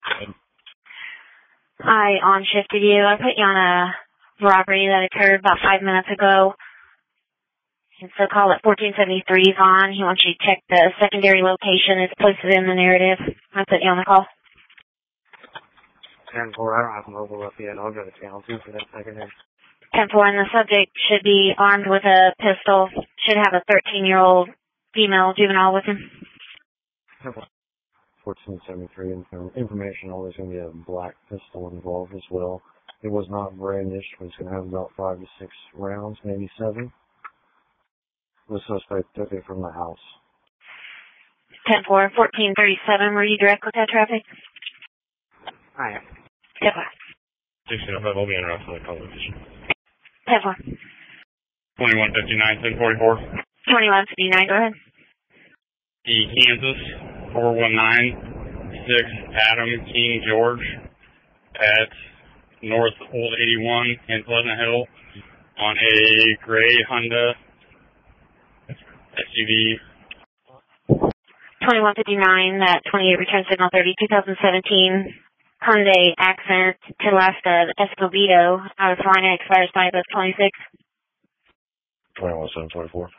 I on-shifted you. I put you on a robbery that occurred about 5 minutes ago. And so call it 1473 is on. He wants you to check the secondary location. It's posted in the narrative. I put you on the call. 10-4, I don't have mobile up yet. I'll go to channel 2 for that secondary. 10-4, and the subject should be armed with a pistol. Should have a 13-year-old female juvenile with him. 1473 information always going to be a black pistol involved as well. It was not brandished, but it's going to have about 5 to 6 rounds, maybe 7. The suspect took it from the house. 10-4, 1437, were you direct with that traffic? I am. 10-4. 1605, I'll be interrupted by the conversation. 10-4. 2159, 1044. 2159, go ahead. The Kansas 4196 Adam King George at North Old 81 in Pleasant Hill on a gray Honda SUV. 2159, that 28 return signal 30, 2017 Hyundai Accent to Alaska Escobedo out of Salina expires 5 of 26. 21724.